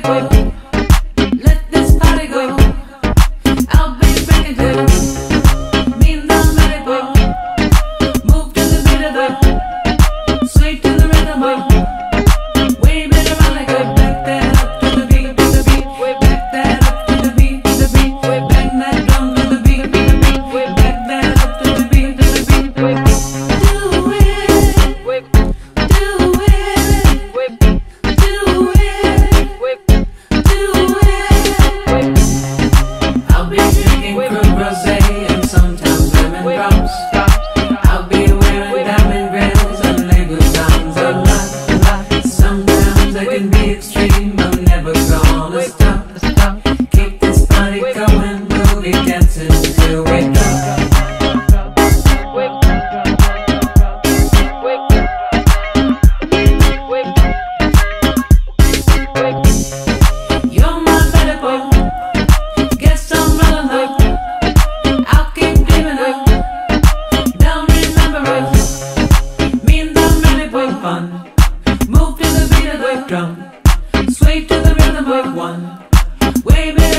Let this party go. I'll be breaking through. Me and the radical. Move to the beat of the. Sway to the rhythm of. Wave it around like a back that up to the beat, to the beat. Back that up to the beat, to the beat. Bang that drum to the beat, to the beat. Back that up to the beat, to the beat. Do it, do it, do it. I'll be drinking crude rosé and sometimes lemon drops. I'll be wearing diamond grills and label sounds a lot. Sometimes I can be extreme, I'm never gonna stop. Keep this party going, booty dancing till we drop. You're my medical. Guess I'm running low. I'll keep dreaming of. Don't remember us. Me and the medical fun. Move to the beat of the drum. Sway to the rhythm of one. Wave it